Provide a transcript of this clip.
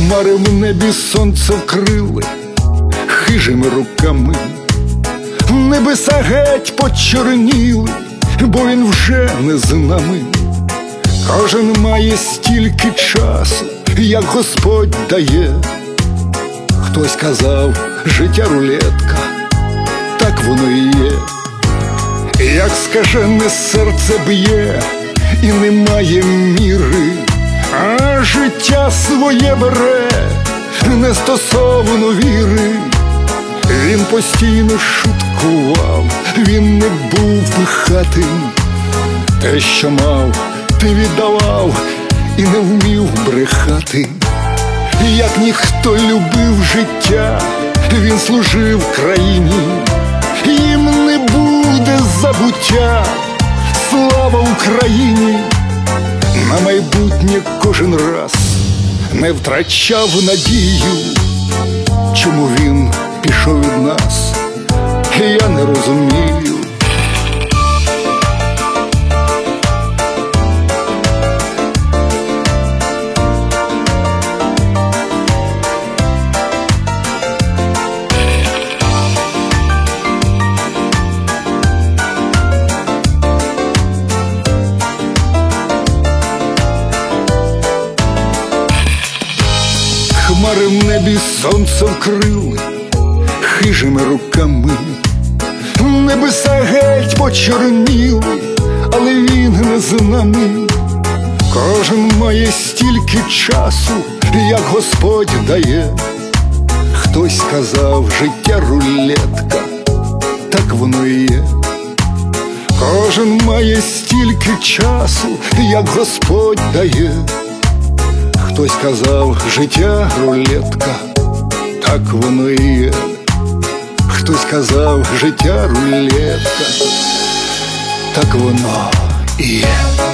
Хмари в небі сонце вкрили хижими руками, небеса геть почорніли, бо він вже не з нами. Кожен має стільки часу, як Господь дає. Хтось казав, життя рулетка, так воно і є. Як скажене серце б'є, і немає міри, а життя своє бере, не стосовно віри. Він постійно шуткував, він не був пихатим. Те, що мав, ти віддавав і не вмів брехати. Як ніхто любив життя, він служив країні. Їм не буде забуття, слава Україні. На майбутнє кожен раз не втрачав надію. Чому він пішов від нас, я не розумію. Хмари в небі сонце вкрили хижими руками, небеса геть почорніли, але він не з нами. Кожен має стільки часу, як Господь дає. Хтось сказав, життя рулетка, так воно і є. Кожен має стільки часу, як Господь дає. Хтось казав, життя рулетка, так воно і є. Хтось казав, життя рулетка, так воно і є.